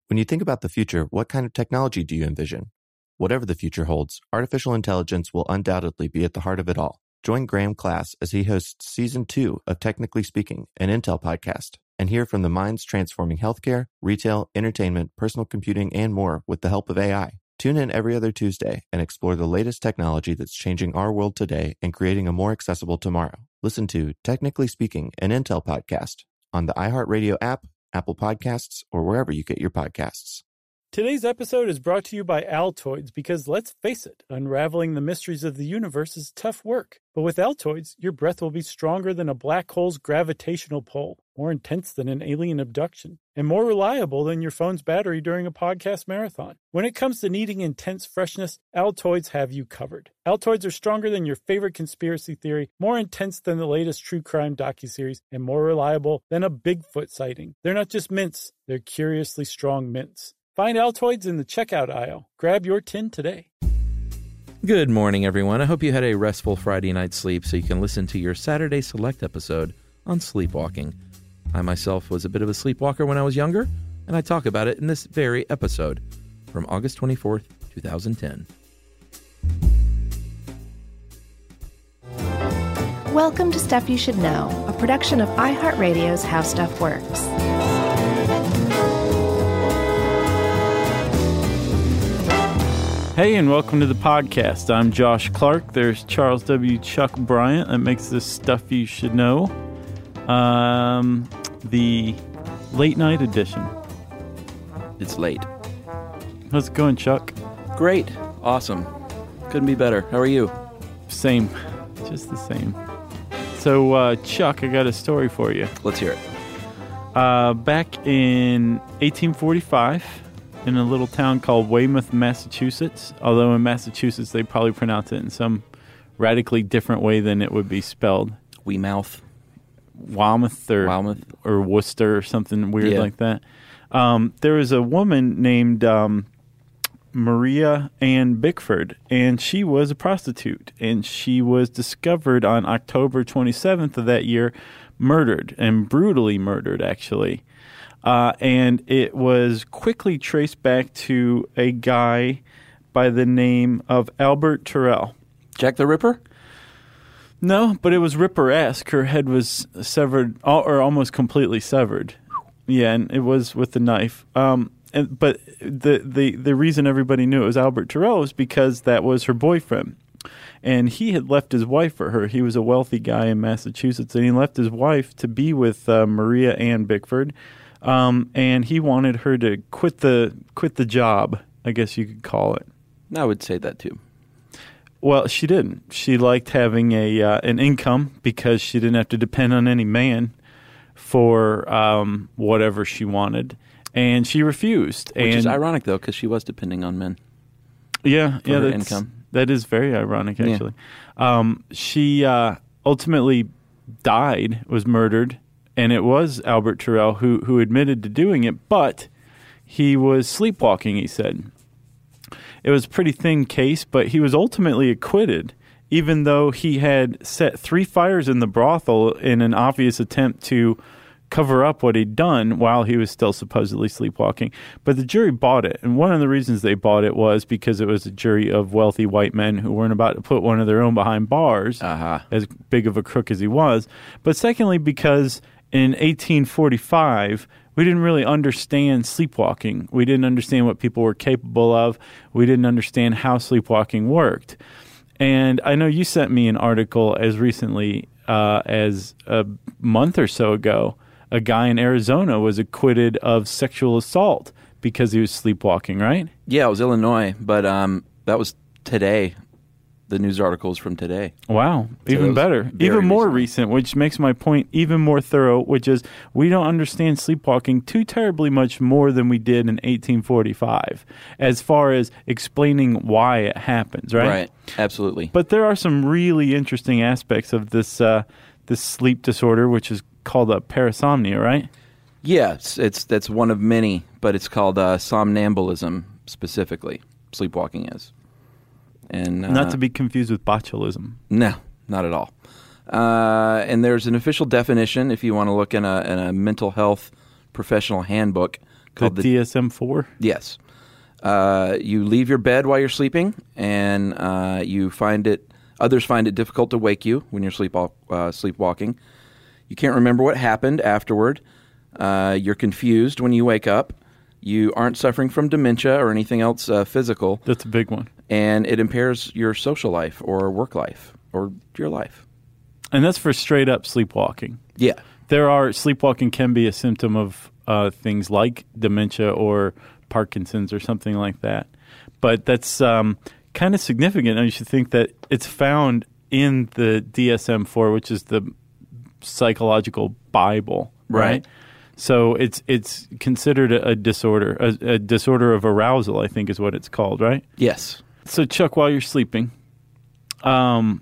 When you think about the future, what kind of technology do you envision? Whatever the future holds, artificial intelligence will undoubtedly be at the heart of it all. Join Graham Class as he hosts Season 2 of Technically Speaking, an Intel podcast, and hear from the minds transforming healthcare, retail, entertainment, personal computing, and more with the help of AI. Tune in every other Tuesday and explore the latest technology that's changing our world today and creating a more accessible tomorrow. Listen to Technically Speaking, an Intel podcast on the iHeartRadio app, Apple Podcasts, or wherever you get your podcasts. Today's episode is brought to you by Altoids because, let's face it, unraveling the mysteries of the universe is tough work. But with Altoids, your breath will be stronger than a black hole's gravitational pull, more intense than an alien abduction, and more reliable than your phone's battery during a podcast marathon. When it comes to needing intense freshness, Altoids have you covered. Altoids are stronger than your favorite conspiracy theory, more intense than the latest true crime docuseries, and more reliable than a Bigfoot sighting. They're not just mints, they're curiously strong mints. Find Altoids in the checkout aisle. Grab your tin today. Good morning, everyone. I hope you had a restful Friday night's sleep so you can listen to your Saturday Select episode on sleepwalking. I myself was a bit of a sleepwalker when I was younger, and I talk about it in this very episode from August 24th, 2010. Welcome to Stuff You Should Know, a production of iHeartRadio's How Stuff Works. Hey, and welcome to the podcast. I'm Josh Clark. There's Charles W. Chuck Bryant. That makes this Stuff You Should Know. The late night edition. It's late. How's it going, Chuck? Great. Awesome. Couldn't be better. How are you? Same. Just the same. So, Chuck, I got a story for you. Let's hear it. Back in 1845, in a little town called Weymouth, Massachusetts, although in Massachusetts they probably pronounce it in some radically different way than it would be spelled. Weymouth. Wamouth or Worcester or something weird like that. There was a woman named Maria Ann Bickford, and she was a prostitute, and she was discovered on October 27th of that year, murdered, and brutally murdered, actually. And it was quickly traced back to a guy by the name of Albert Terrell. Jack the Ripper? No, but it was Ripper-esque. Her head was severed, or almost completely severed. Yeah, and it was with the knife. But the reason everybody knew it was Albert Terrell was because that was her boyfriend. And he had left his wife for her. He was a wealthy guy in Massachusetts, and he left his wife to be with Maria Ann Bickford. And he wanted her to quit the job, I guess you could call it. I would say that too. Well, she didn't. She liked having an income because she didn't have to depend on any man for whatever she wanted, and she refused. Which is ironic, though, because she was depending on men. Yeah, for her income. That is very ironic, actually. Yeah. She ultimately died, was murdered. And it was Albert Terrell who admitted to doing it, but he was sleepwalking, he said. It was a pretty thin case, but he was ultimately acquitted, even though he had set 3 fires in the brothel in an obvious attempt to cover up what he'd done while he was still supposedly sleepwalking. But the jury bought it, and one of the reasons they bought it was because it was a jury of wealthy white men who weren't about to put one of their own behind bars, as big of a crook as he was. But secondly, because in 1845, we didn't really understand sleepwalking. We didn't understand what people were capable of. We didn't understand how sleepwalking worked. And I know you sent me an article as recently as a month or so ago. A guy in Arizona was acquitted of sexual assault because he was sleepwalking, right? Yeah, it was Illinois, but that was today. The news articles from today. Wow, so even better. Even more recent, which makes my point even more thorough, which is we don't understand sleepwalking too terribly much more than we did in 1845 as far as explaining why it happens, right? Right, absolutely. But there are some really interesting aspects of this this sleep disorder, which is called a parasomnia, right? Yes, that's one of many, but it's called somnambulism specifically. Sleepwalking is. And not to be confused with botulism. No, not at all. And there's an official definition if you want to look in a mental health professional handbook called the DSM-4? Yes. You leave your bed while you're sleeping, and others find it difficult to wake you when you're sleepwalking. You can't remember what happened afterward. You're confused when you wake up. You aren't suffering from dementia or anything else physical. That's a big one. And it impairs your social life or work life or your life. And that's for straight up sleepwalking. Yeah. Sleepwalking can be a symptom of things like dementia or Parkinson's or something like that. But that's kind of significant. And you should think that it's found in the DSM-4, which is the psychological Bible, right? So it's considered a disorder, a disorder of arousal, I think is what it's called, right? Yes. So, Chuck, while you're sleeping, when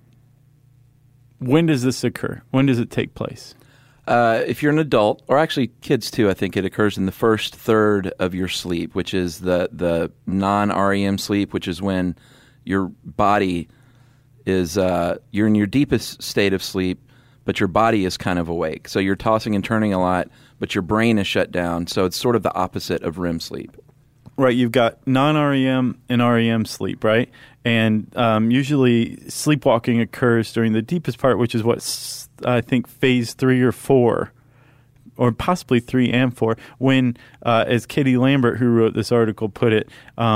does this occur? When does it take place? If you're an adult, or actually kids too, I think it occurs in the first third of your sleep, which is the non-REM sleep, which is when your body is you're in your deepest state of sleep, but your body is kind of awake. So you're tossing and turning a lot, but your brain is shut down. So it's sort of the opposite of REM sleep. Right, you've got non-REM and REM sleep, right? And usually sleepwalking occurs during the deepest part, which is what I think phase 3 or 4, or possibly 3 and 4, when, as Katie Lambert, who wrote this article, put it,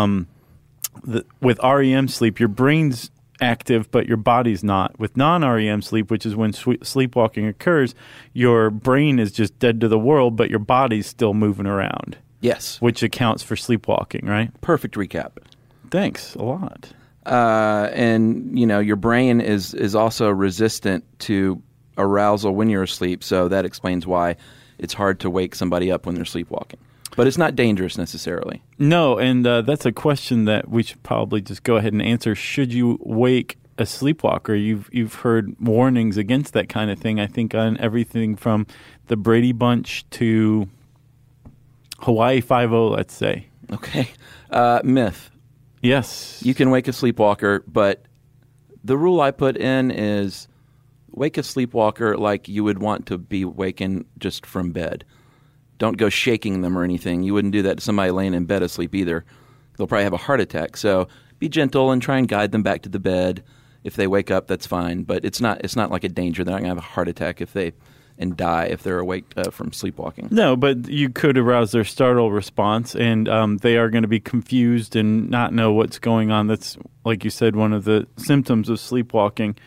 with REM sleep, your brain's active, but your body's not. With non-REM sleep, which is when sleepwalking occurs, your brain is just dead to the world, but your body's still moving around. Yes. Which accounts for sleepwalking, right? Perfect recap. Thanks a lot. And, your brain is also resistant to arousal when you're asleep, so that explains why it's hard to wake somebody up when they're sleepwalking. But it's not dangerous necessarily. No, and that's a question that we should probably just go ahead and answer. Should you wake a sleepwalker? You've heard warnings against that kind of thing, I think, on everything from the Brady Bunch to Hawaii Five-0, let's say. Okay. Myth. Yes. You can wake a sleepwalker, but the rule I put in is wake a sleepwalker like you would want to be wakened just from bed. Don't go shaking them or anything. You wouldn't do that to somebody laying in bed asleep either. They'll probably have a heart attack. So be gentle and try and guide them back to the bed. If they wake up, that's fine. But it's not like a danger. They're not going to have a heart attack and die if they're awake from sleepwalking. No, but you could arouse their startle response, and they are going to be confused and not know what's going on. That's, like you said, one of the symptoms of sleepwalking.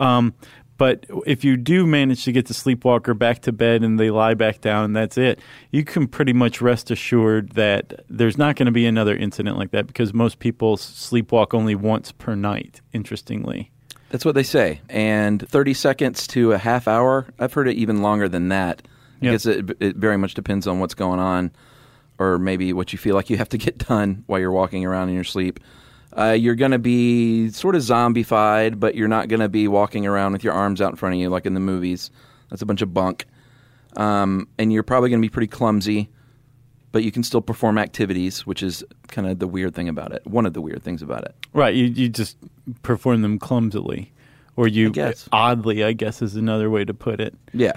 But if you do manage to get the sleepwalker back to bed and they lie back down and that's it, you can pretty much rest assured that there's not going to be another incident like that, because most people sleepwalk only once per night, interestingly. That's what they say. And 30 seconds to a half hour, I've heard it even longer than that. I guess it very much depends on what's going on, or maybe what you feel like you have to get done while you're walking around in your sleep. You're going to be sort of zombified, but you're not going to be walking around with your arms out in front of you like in the movies. That's a bunch of bunk. And you're probably going to be pretty clumsy, but you can still perform activities, which is kind of the weird thing about it. One of the weird things about it. Right. You just perform them clumsily. Or oddly, I guess is another way to put it. Yeah.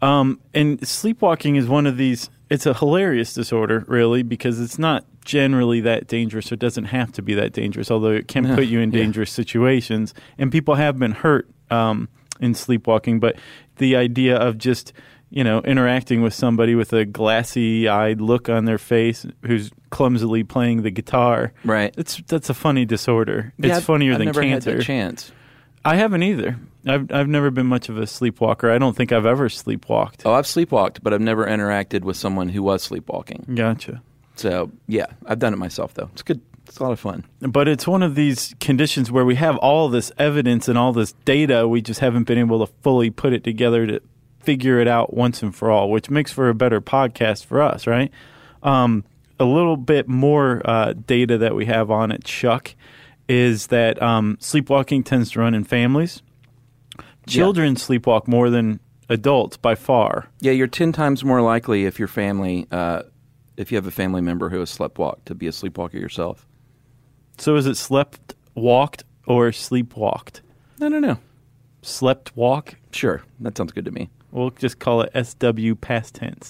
And sleepwalking is one of these, it's a hilarious disorder, really, because it's not generally that dangerous, or doesn't have to be that dangerous, although it can put you in dangerous situations. And people have been hurt in sleepwalking, but the idea of just, interacting with somebody with a glassy-eyed look on their face who's clumsily playing the guitar, right? That's a funny disorder. Yeah, it's funnier than cancer. I've never had that chance. I haven't either. I've never been much of a sleepwalker. I don't think I've ever sleepwalked. Oh, I've sleepwalked, but I've never interacted with someone who was sleepwalking. Gotcha. So, yeah, I've done it myself, though. It's good. It's a lot of fun. But it's one of these conditions where we have all this evidence and all this data. We just haven't been able to fully put it together to figure it out once and for all, which makes for a better podcast for us, right? A little bit more data that we have on it, Chuck, is that sleepwalking tends to run in families. Children sleepwalk more than adults by far. Yeah, you're 10 times more likely if your family, if you have a family member who has sleptwalked, to be a sleepwalker yourself. So is it slept walked or sleepwalked? No. Slept walk? Sure, that sounds good to me. We'll just call it SW past tense.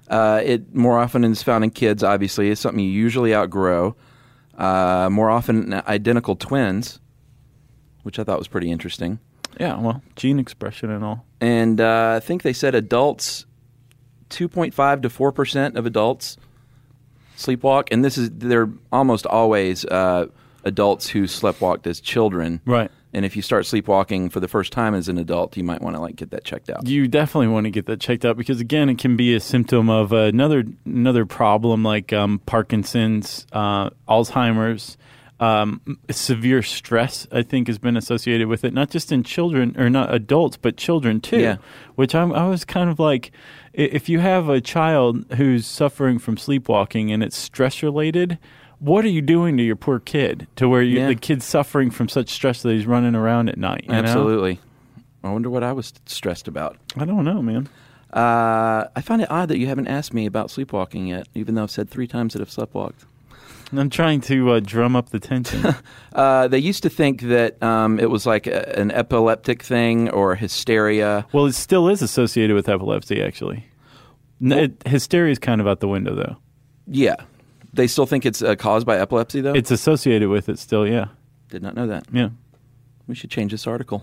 It more often is found in kids, obviously. It's something you usually outgrow. More often identical twins, which I thought was pretty interesting. Yeah, well, gene expression and all. And I think they said adults, 2.5 to 4% of adults sleepwalk. And they're almost always adults who sleptwalked as children. Right. And if you start sleepwalking for the first time as an adult, you might want to get that checked out. You definitely want to get that checked out because, again, it can be a symptom of another problem like Parkinson's, Alzheimer's. Severe stress, I think, has been associated with it, not just in children or not adults, but children too. Yeah. Which I was kind of like, if you have a child who's suffering from sleepwalking and it's stress related, what are you doing to your poor kid to where the kid's suffering from such stress that he's running around at night? Absolutely. I wonder what I was stressed about. I don't know, man. I find it odd that you haven't asked me about sleepwalking yet, even though I've said 3 times that I've sleptwalked. I'm trying to drum up the tension. They used to think that it was like an epileptic thing or hysteria. Well, it still is associated with epilepsy, actually. Hysteria is kind of out the window, though. Yeah. They still think it's caused by epilepsy, though? It's associated with it still, yeah. Did not know that. Yeah. We should change this article.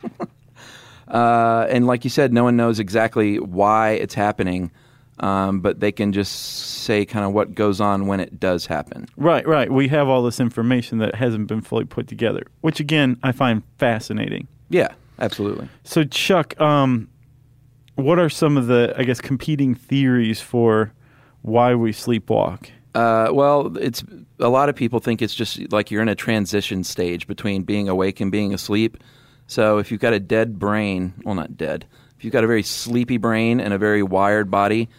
And like you said, no one knows exactly why it's happening, but they can just say kind of what goes on when it does happen. Right. We have all this information that hasn't been fully put together, which, again, I find fascinating. Yeah, absolutely. So, Chuck, what are some of the, I guess, competing theories for why we sleepwalk? Well, it's a lot of people think it's just like you're in a transition stage between being awake and being asleep. So if you've got a dead brain, well, not dead, if you've got a very sleepy brain and a very wired body,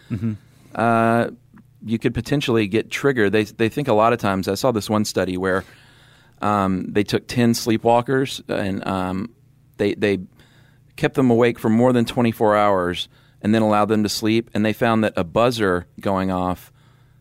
you could potentially get triggered. They think a lot of times, I saw this one study where they took 10 sleepwalkers and they kept them awake for more than 24 hours and then allowed them to sleep, and they found that a buzzer going off,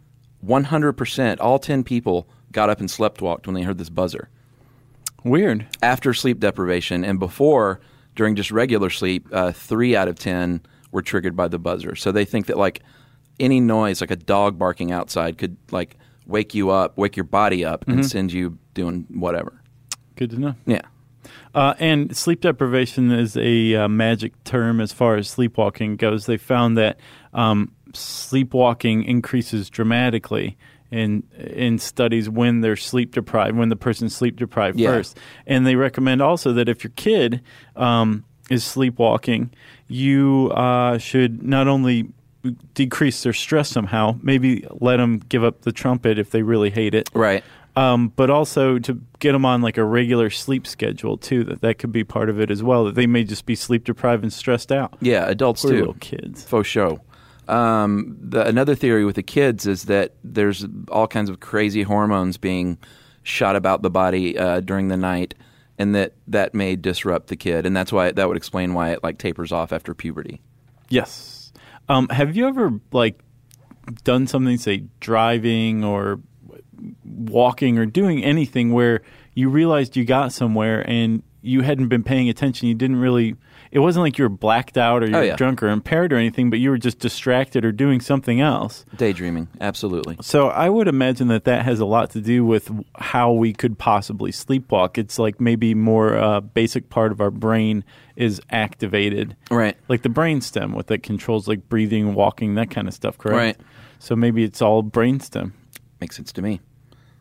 100%, all 10 people got up and sleptwalked when they heard this buzzer. Weird. After sleep deprivation, and before, during just regular sleep, 3 out of 10 were triggered by the buzzer. So they think that any noise, like a dog barking outside, could wake you up, wake your body up, and send you doing whatever. Good to know. Yeah. And sleep deprivation is a magic term as far as sleepwalking goes. They found that sleepwalking increases dramatically in studies when they're sleep deprived, when the person's sleep deprived first. And they recommend also that if your kid is sleepwalking, you should not only decrease their stress somehow, maybe let them give up the trumpet if they really hate it. Right. But also to get them on a regular sleep schedule too. That could be part of it as well. That they may just be sleep deprived and stressed out. Yeah, adults Poor too. Little kids. Faux show. Another theory with the kids is that there's all kinds of crazy hormones being shot about the body during the night, and that may disrupt the kid, and that would explain why it tapers off after puberty. Yes. Have you ever done something, say driving or walking or doing anything where you realized you got somewhere and you hadn't been paying attention? You didn't really. It wasn't like you were blacked out or you were drunk or impaired or anything, but you were just distracted or doing something else. Daydreaming, absolutely. So I would imagine that has a lot to do with how we could possibly sleepwalk. It's maybe more basic part of our brain is activated. Right. Like the brainstem, what that controls breathing, walking, that kind of stuff, correct? Right. So maybe it's all brainstem. Makes sense to me.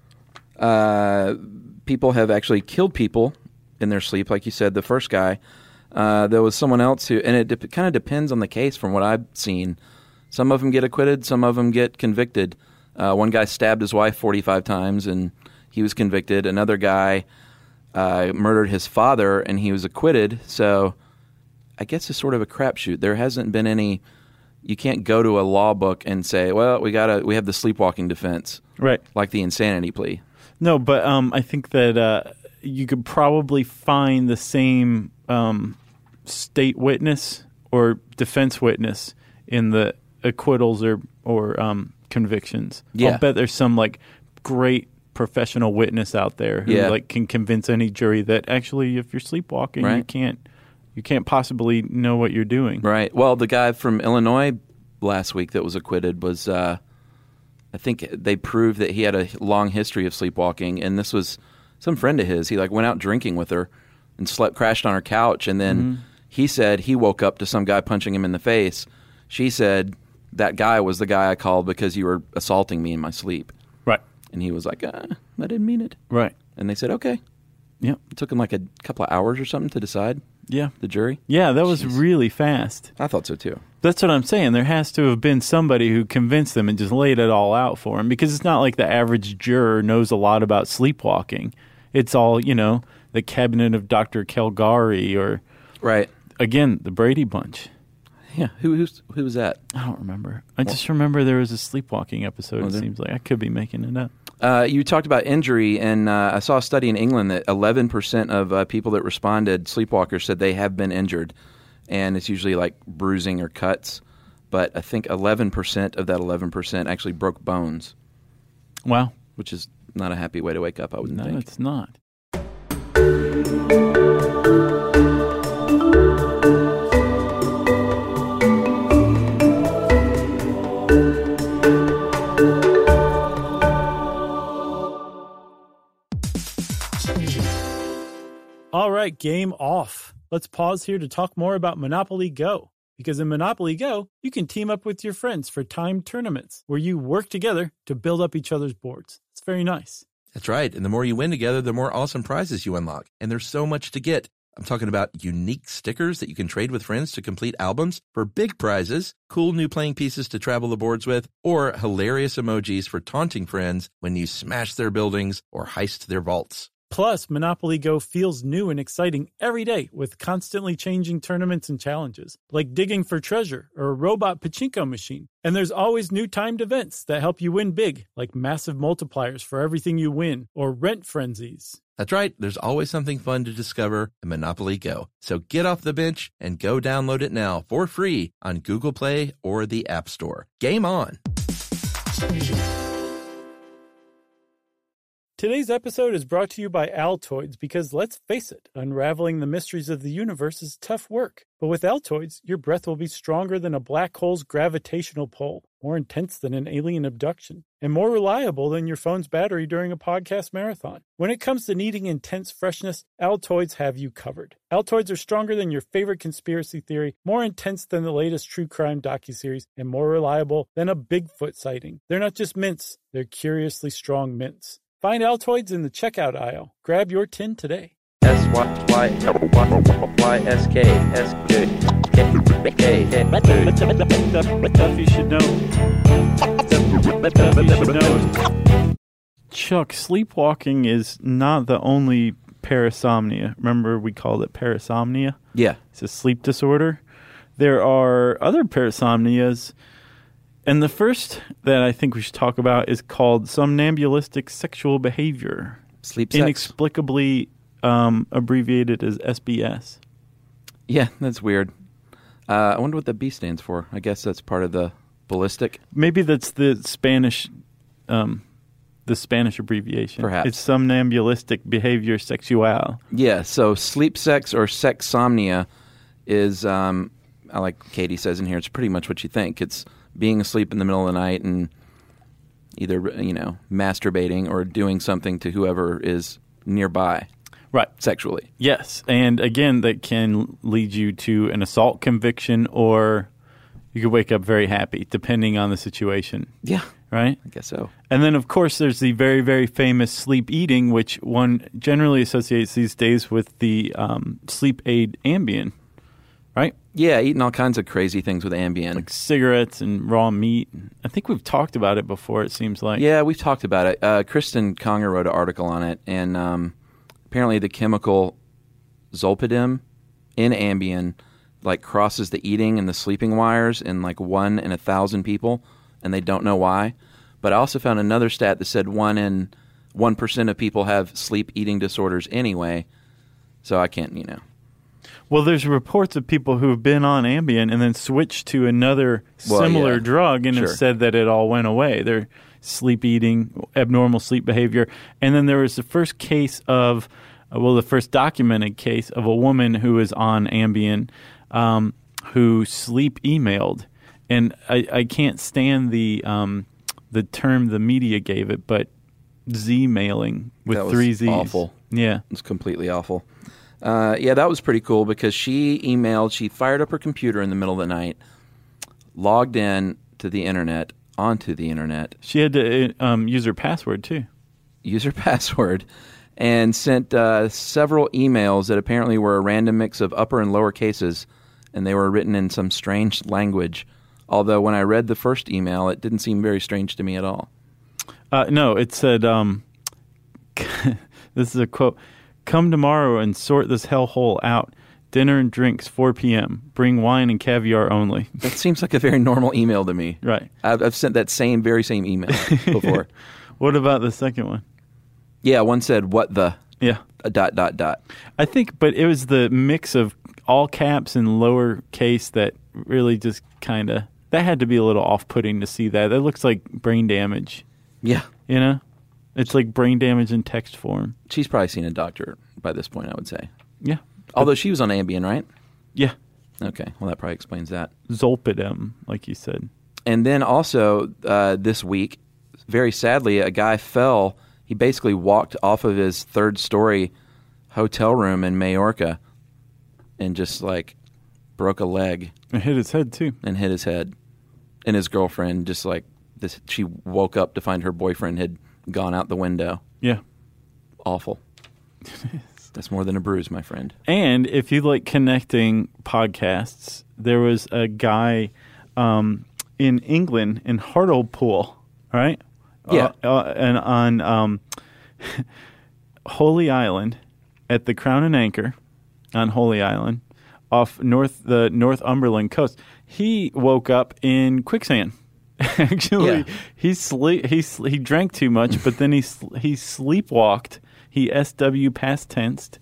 People have actually killed people in their sleep, like you said, the first guy. There was someone else who, and it kind of depends on the case from what I've seen. Some of them get acquitted, some of them get convicted. One guy stabbed his wife 45 times and he was convicted. Another guy murdered his father and he was acquitted. So I guess it's sort of a crapshoot. There hasn't been any. You can't go to a law book and say, well, we have the sleepwalking defense, right? Like the insanity plea. No, but I think that you could probably find the same state witness or defense witness in the acquittals or convictions. Yeah. I'll bet there's some great professional witness out there who can convince any jury that actually if you're sleepwalking, right, you can't possibly know what you're doing. Right. Well, the guy from Illinois last week that was acquitted was I think they proved that he had a long history of sleepwalking, and this was some friend of his. He went out drinking with her and crashed on her couch, and then he said he woke up to some guy punching him in the face. She said, that guy was the guy I called because you were assaulting me in my sleep. Right. And he was like, I didn't mean it. Right. And they said, okay. Yep. It took him a couple of hours or something to decide. Yeah. The jury. Yeah, that was really fast. I thought so too. That's what I'm saying. There has to have been somebody who convinced them and just laid it all out for him, because it's not like the average juror knows a lot about sleepwalking. It's all, the cabinet of Dr. Calgary or, right. Again, the Brady Bunch. Yeah. Who was that? I don't remember. I just remember there was a sleepwalking episode, seems like. I could be making it up. You talked about injury, and I saw a study in England that 11% of people that responded, sleepwalkers, said they have been injured. And it's usually like bruising or cuts. But I think 11% of that 11% actually broke bones. Wow. Which is not a happy way to wake up, I wouldn't think. No, it's not. All right, game off. Let's pause here to talk more about Monopoly Go. Because in Monopoly Go, you can team up with your friends for timed tournaments where you work together to build up each other's boards. It's very nice. That's right. And the more you win together, the more awesome prizes you unlock. And there's so much to get. I'm talking about unique stickers that you can trade with friends to complete albums for big prizes, cool new playing pieces to travel the boards with, or hilarious emojis for taunting friends when you smash their buildings or heist their vaults. Plus, Monopoly Go feels new and exciting every day with constantly changing tournaments and challenges, like digging for treasure or a robot pachinko machine. And there's always new timed events that help you win big, like massive multipliers for everything you win or rent frenzies. That's right. There's always something fun to discover in Monopoly Go. So get off the bench and go download it now for free on Google Play or the App Store. Game on! Today's episode is brought to you by Altoids because, let's face it, unraveling the mysteries of the universe is tough work. But with Altoids, your breath will be stronger than a black hole's gravitational pull, more intense than an alien abduction, and more reliable than your phone's battery during a podcast marathon. When it comes to needing intense freshness, Altoids have you covered. Altoids are stronger than your favorite conspiracy theory, more intense than the latest true crime docuseries, and more reliable than a Bigfoot sighting. They're not just mints, they're curiously strong mints. Find Altoids in the checkout aisle. Grab your tin today. Stuff you should know. Chuck, sleepwalking is not the only parasomnia. Remember we called it parasomnia? Yeah. It's a sleep disorder. There are other parasomnias. And the first that I think we should talk about is called somnambulistic sexual behavior. Sleep sex. Inexplicably abbreviated as SBS. Yeah, that's weird. I wonder what the B stands for. I guess that's part of the ballistic. Maybe that's the Spanish abbreviation. Perhaps. It's somnambulistic behavior sexual. Yeah, so sleep sex or sexsomnia is, like Katie says in here, it's pretty much what you think. It's being asleep in the middle of the night and either, masturbating or doing something to whoever is nearby. Right. Sexually. Yes. And again, that can lead you to an assault conviction, or you could wake up very happy, depending on the situation. Yeah. Right? I guess so. And then, of course, there's the very, very famous sleep eating, which one generally associates these days with the sleep aid Ambien. Right? Yeah, eating all kinds of crazy things with Ambien. Like cigarettes and raw meat. I think we've talked about it before, it seems like. Yeah, we've talked about it. Kristen Conger wrote an article on it, and apparently the chemical zolpidem in Ambien crosses the eating and the sleeping wires in 1 in 1,000 people, and they don't know why. But I also found another stat that said 1% of people have sleep eating disorders anyway, so I can't, Well, there's reports of people who have been on Ambien and then switched to another similar drug and have said that it all went away. Their sleep eating, abnormal sleep behavior. And then there was the first case of, the first documented case of a woman who was on Ambien who sleep emailed. and I can't stand the term the media gave it, but Z-mailing with That was 3 Z's. awful. Yeah. It's completely awful. Yeah, that was pretty cool because she fired up her computer in the middle of the night, logged in to the internet, onto the internet. She had to use her password, too. Use her password, and sent several emails that apparently were a random mix of upper and lower cases, and they were written in some strange language. Although when I read the first email, it didn't seem very strange to me at all. No, it said, this is a quote, "Come tomorrow and sort this hellhole out. Dinner and drinks, 4 p.m. Bring wine and caviar only." That seems like a very normal email to me. Right. I've sent that very same email before. What about the second one? Yeah, one said, "What the?" Yeah. ... I think, but it was the mix of all caps and lowercase that really just kind of, that had to be a little off-putting to see that. That looks like brain damage. Yeah. You know? It's like brain damage in text form. She's probably seen a doctor by this point, I would say. Yeah. Although she was on Ambien, right? Yeah. Okay, well, that probably explains that. Zolpidem, like you said. And then also this week, very sadly, a guy fell. He basically walked off of his third-story hotel room in Majorca and just, like, broke a leg. It hit his head, too. And hit his head. And his girlfriend just, like, she woke up to find her boyfriend had gone out the window. Yeah. Awful. That's more than a bruise, my friend. And if you like connecting podcasts, there was a guy in England, in Hartlepool, right? Yeah. And on Holy Island, at the Crown and Anchor on Holy Island, off the Northumberland coast. He woke up in quicksand. Actually, yeah. he drank too much, but then he sleepwalked. He SW past tensed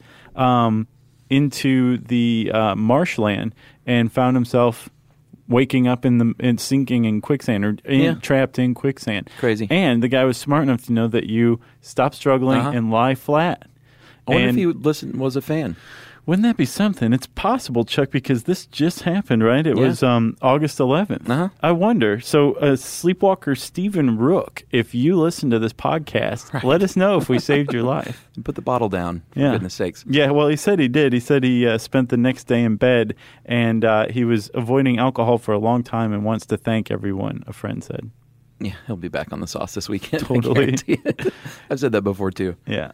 into the marshland and found himself waking up and sinking in quicksand or trapped in quicksand. Crazy. And the guy was smart enough to know that you stop struggling and lie flat. I wonder if he was a fan. Wouldn't that be something? It's possible, Chuck, because this just happened, right? It was August 11th. Uh-huh. I wonder. So, sleepwalker Stephen Rook, if you listen to this podcast, let us know if we saved your life. Put the bottle down, for goodness sakes. Yeah, well, he said he did. He said he spent the next day in bed, and he was avoiding alcohol for a long time and wants to thank everyone, a friend said. Yeah, he'll be back on the sauce this weekend. Totally. I guarantee it. I've said that before, too. Yeah.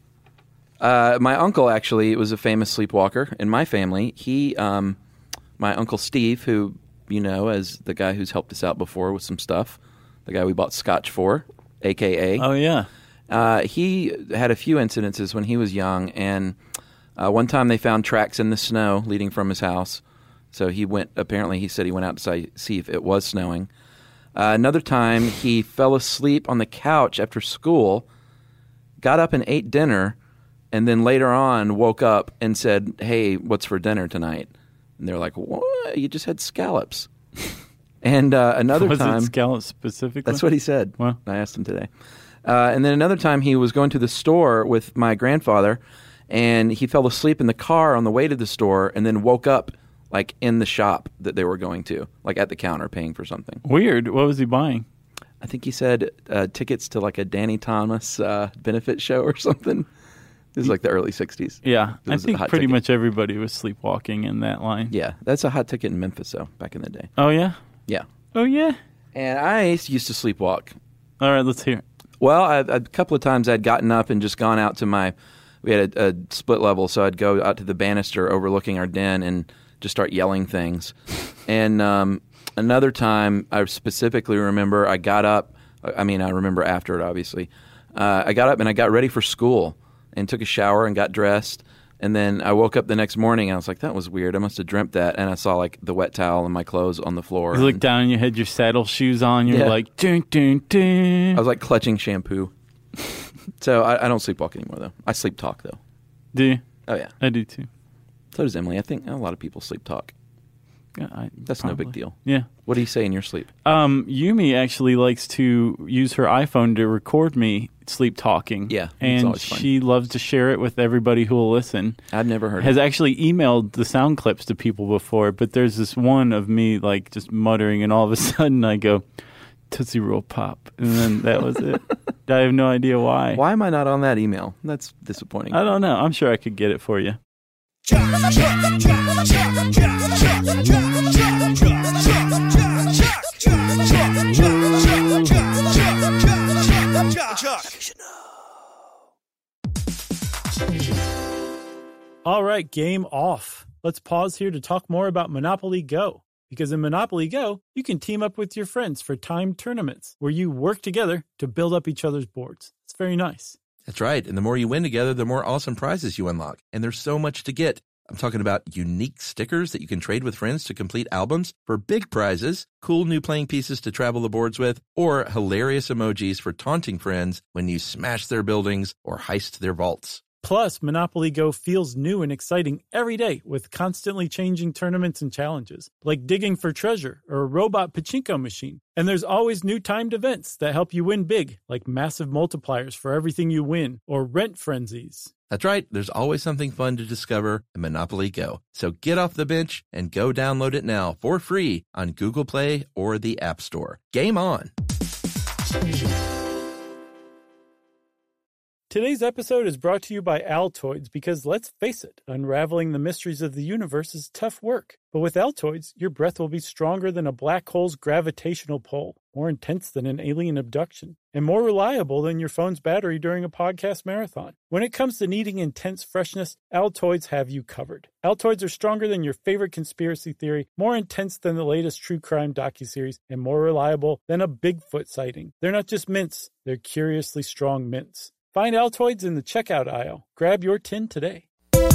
My uncle actually was a famous sleepwalker in my family. My Uncle Steve, who you know as the guy who's helped us out before with some stuff, the guy we bought scotch for, a.k.a. Oh, yeah. He had a few incidences when he was young, and one time they found tracks in the snow leading from his house. So he said he went out to see if it was snowing. Another time he fell asleep on the couch after school, got up and ate dinner, and then later on woke up and said, "Hey, what's for dinner tonight?" And they're like, "What? You just had scallops." And another time... Was it scallops specifically? That's what he said. Wow. I asked him today. And then another time he was going to the store with my grandfather, and he fell asleep in the car on the way to the store and then woke up like in the shop that they were going to, like at the counter paying for something. Weird. What was he buying? I think he said tickets to like a Danny Thomas benefit show or something. This is like the early 60s. Yeah, I think pretty ticket. much everybody was sleepwalking in that line. Yeah, that's a hot ticket in Memphis, though, back in the day. Oh, yeah? Yeah. Oh, yeah? And I used to sleepwalk. All right, let's hear it. Well, a couple of times I'd gotten up and just gone out to we had a split level, so I'd go out to the banister overlooking our den and just start yelling things. And another time I specifically remember I got up, I remember after it, obviously. I got up and I got ready for school and took a shower and got dressed. And then I woke up the next morning and I was like, that was weird. I must have dreamt that. And I saw like the wet towel and my clothes on the floor. You looked down and you had your saddle shoes on. You're like, dun, dun, dun. I was like clutching shampoo. So I don't sleepwalk anymore, though. I sleep talk, though. Do you? Oh, yeah. I do, too. So does Emily. I think a lot of people sleep talk. Yeah, That's probably. no big deal. Yeah. What do you say in your sleep? Yumi actually likes to use her iPhone to record me Sleep Talking. Yeah, it's and always fun. she loves to share it with everybody who will listen. I've never heard Has of it. actually emailed the sound clips to people before, but there's this one of me like just muttering, and all of a sudden I go, Tootsie Roll Pop, and then that was it. I have no idea why. Why am I not on that email? That's disappointing. I don't know. I'm sure I could get it for you. All right, game off. Let's pause here to talk more about Monopoly Go. Because in Monopoly Go, you can team up with your friends for timed tournaments where you work together to build up each other's boards. It's very nice. That's right. And the more you win together, the more awesome prizes you unlock. And there's so much to get. I'm talking about unique stickers that you can trade with friends to complete albums for big prizes, cool new playing pieces to travel the boards with, or hilarious emojis for taunting friends when you smash their buildings or heist their vaults. Plus, Monopoly Go feels new and exciting every day with constantly changing tournaments and challenges, like digging for treasure or a robot pachinko machine. And there's always new timed events that help you win big, like massive multipliers for everything you win or rent frenzies. That's right. There's always something fun to discover in Monopoly Go. So get off the bench and go download it now for free on Google Play or the App Store. Game on! Today's episode is brought to you by Altoids because, let's face it, unraveling the mysteries of the universe is tough work. But with Altoids, your breath will be stronger than a black hole's gravitational pull, more intense than an alien abduction, and more reliable than your phone's battery during a podcast marathon. When it comes to needing intense freshness, Altoids have you covered. Altoids are stronger than your favorite conspiracy theory, more intense than the latest true crime docuseries, and more reliable than a Bigfoot sighting. They're not just mints, they're curiously strong mints. Find Altoids in the checkout aisle. Grab your tin today.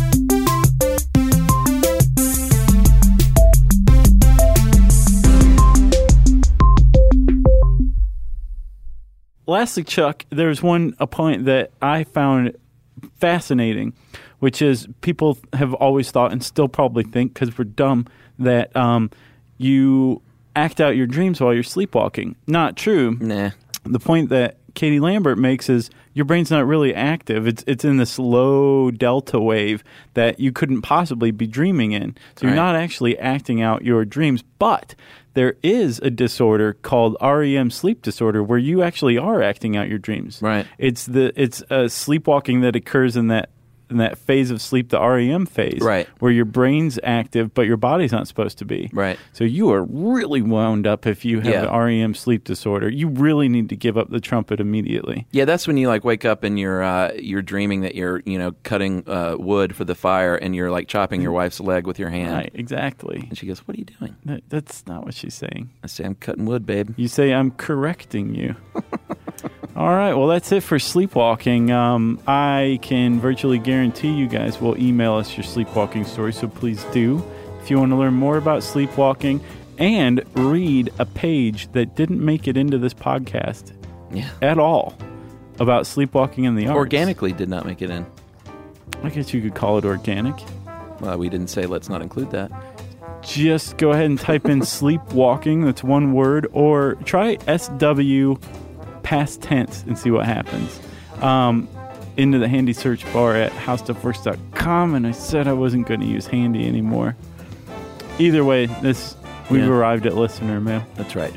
Lastly, Chuck, there's a point that I found fascinating, which is people have always thought, and still probably think because we're dumb, that you act out your dreams while you're sleepwalking. Not true. Nah. The point that Katie Lambert makes is your brain's not really active. It's in this low delta wave that you couldn't possibly be dreaming in. So you're not actually acting out your dreams. But there is a disorder called REM sleep disorder where you actually are acting out your dreams. Right. It's sleepwalking that occurs in that phase of sleep, the REM phase, right, where your brain's active but your body's not supposed to be. Right. So you are really wound up if you have an REM sleep disorder. You really need to give up the trumpet immediately. Yeah, that's when you like wake up and you're dreaming that you're cutting wood for the fire and you're like chopping your wife's leg with your hand. Right, exactly. And she goes, "What are you doing?" That's not what she's saying. I say, "I'm cutting wood, babe." You say, "I'm correcting you." All right, well, that's it for sleepwalking. I can virtually guarantee you guys will email us your sleepwalking story, so please do. If you want to learn more about sleepwalking and read a page that didn't make it into this podcast at all about sleepwalking in the arts. Organically did not make it in. I guess you could call it organic. Well, we didn't say let's not include that. Just go ahead and type in sleepwalking, that's one word, or try SW past tense and see what happens. Into the handy search bar at howstuffworks.com, and I said I wasn't going to use handy anymore. Either way, we've arrived at listener mail. That's right.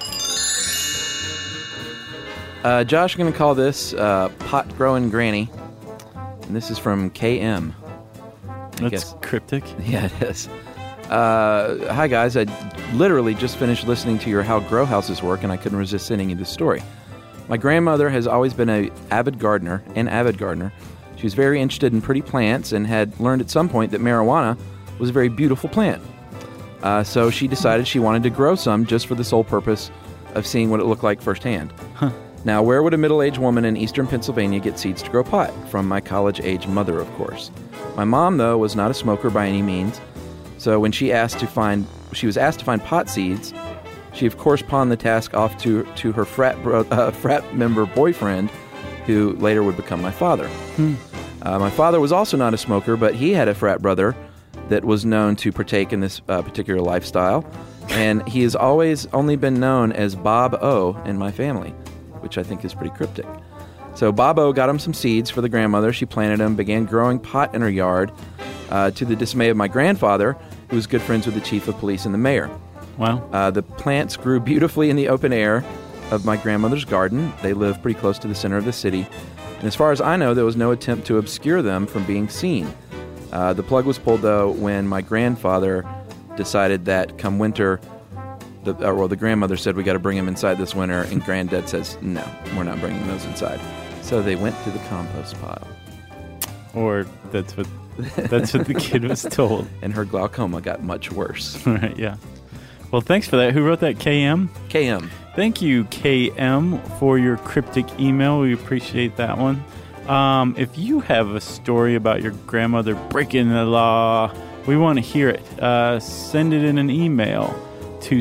Josh, I'm going to call this Pot Growing Granny, and this is from KM. That's cryptic. Yeah, it is. Hi, guys. I literally just finished listening to your How Grow Houses Work, and I couldn't resist sending you this story. My grandmother has always been an avid gardener. She was very interested in pretty plants and had learned at some point that marijuana was a very beautiful plant. So she decided she wanted to grow some just for the sole purpose of seeing what it looked like firsthand. Now, where would a middle-aged woman in eastern Pennsylvania get seeds to grow pot? From my college-age mother, of course. My mom, though, was not a smoker by any means. So when she was asked to find pot seeds, she, of course, pawned the task off to her frat member boyfriend, who later would become my father. My father was also not a smoker, but he had a frat brother that was known to partake in this particular lifestyle, and he has always only been known as Bob O in my family, which I think is pretty cryptic. So Bobo got him some seeds for the grandmother. She planted them, began growing pot in her yard, to the dismay of my grandfather, who was good friends with the chief of police and the mayor. Wow. The plants grew beautifully in the open air of my grandmother's garden. They live pretty close to the center of the city. And as far as I know, there was no attempt to obscure them from being seen. The plug was pulled, though, when my grandfather decided that come winter, the grandmother said, we got to bring him inside this winter, and Granddad says, no, we're not bringing those inside. So they went to the compost pile. Or that's what the kid was told. And her glaucoma got much worse. Right, yeah. Well, thanks for that. Who wrote that? KM? KM. Thank you, KM, for your cryptic email. We appreciate that one. If you have a story about your grandmother breaking the law, we want to hear it. Send it in an email to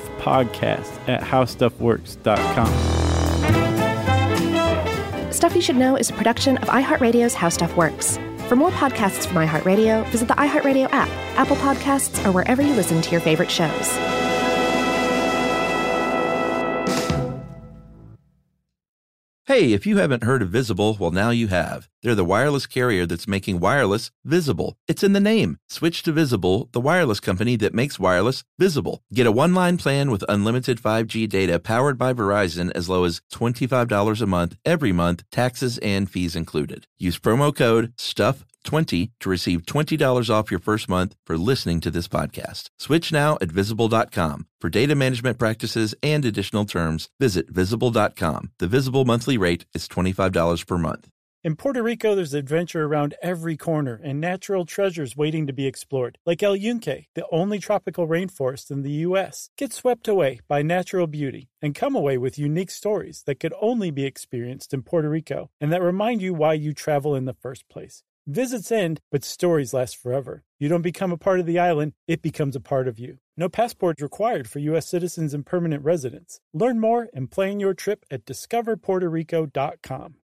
stuffpodcast@howstuffworks.com. Stuff You Should Know is a production of iHeartRadio's How Stuff Works. For more podcasts from iHeartRadio, visit the iHeartRadio app, Apple Podcasts, or wherever you listen to your favorite shows. Hey, if you haven't heard of Visible, well, now you have. They're the wireless carrier that's making wireless visible. It's in the name. Switch to Visible, the wireless company that makes wireless visible. Get a one-line plan with unlimited 5G data powered by Verizon as low as $25 a month, every month, taxes and fees included. Use promo code STUFF20 to receive $20 off your first month for listening to this podcast. Switch now at Visible.com. For data management practices and additional terms, visit Visible.com. The Visible monthly rate is $25 per month. In Puerto Rico, there's adventure around every corner and natural treasures waiting to be explored, like El Yunque, the only tropical rainforest in the U.S. Get swept away by natural beauty and come away with unique stories that could only be experienced in Puerto Rico and that remind you why you travel in the first place. Visits end, but stories last forever. You don't become a part of the island, it becomes a part of you. No passport required for U.S. citizens and permanent residents. Learn more and plan your trip at discoverpuertorico.com.